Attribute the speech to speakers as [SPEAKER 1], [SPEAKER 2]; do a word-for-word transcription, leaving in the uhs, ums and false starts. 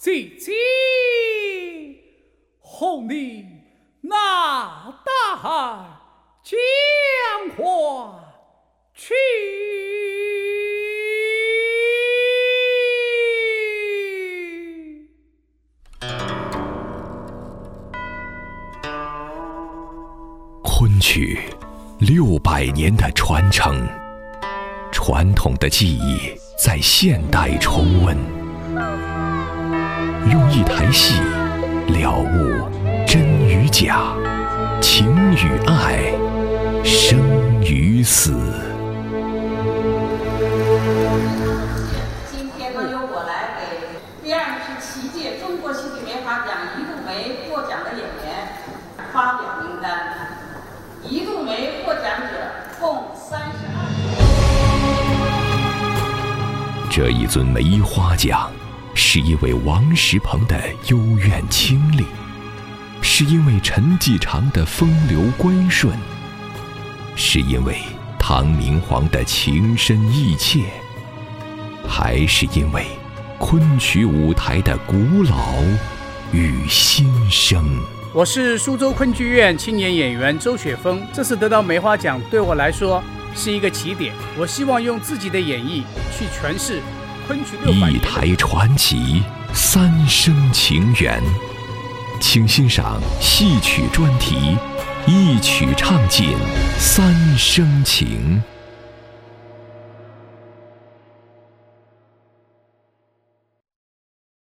[SPEAKER 1] 姐姐，红你那大海江花去。
[SPEAKER 2] 昆曲六百年的传承，传统的技艺在现代重温，用一台戏了悟真与假，情与爱，生与死。
[SPEAKER 3] 今天呢，由我来给第二十七届中国戏剧梅花奖一度梅获奖的演员发表名单。一度梅获奖者共三十二
[SPEAKER 2] 人。这一尊梅花奖，是因为王石鹏的幽怨清丽，是因为陈继常的风流乖顺，是因为唐明皇的情深意切，还是因为昆曲舞台的古老与新生。
[SPEAKER 1] 我是苏州昆剧院青年演员周雪峰，这次得到梅花奖对我来说是一个起点。我希望用自己的演绎去诠释昆曲六百年。
[SPEAKER 2] 一台传奇，三生情缘，请欣赏戏曲专题，一曲唱尽三生情。